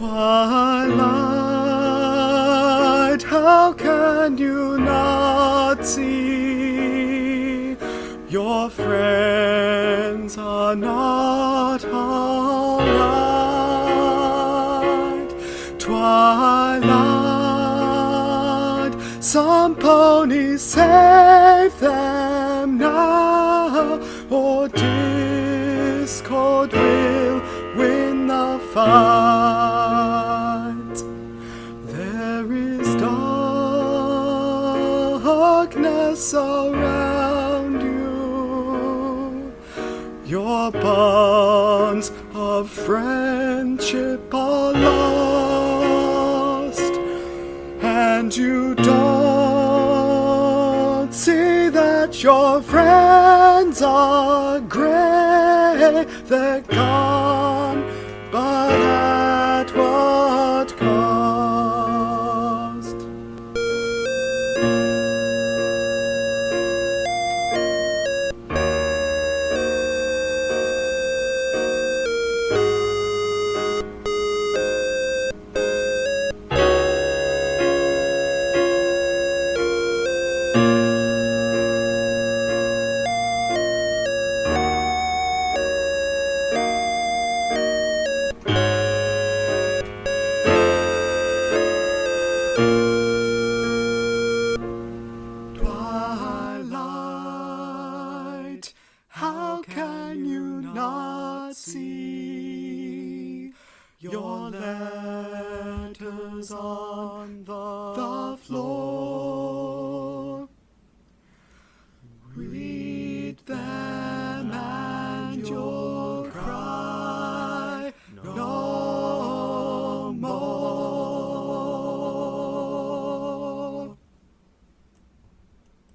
Twilight, how can you not see? Your friends are not alright. Twilight, some ponies save them now, or Discord will win the fight. There is darkness around you. Your bonds of friendship are lost, and you don't see that your friends are grey. They're gone, but at what cost? Twilight, how can you not see? Your letters on the floor.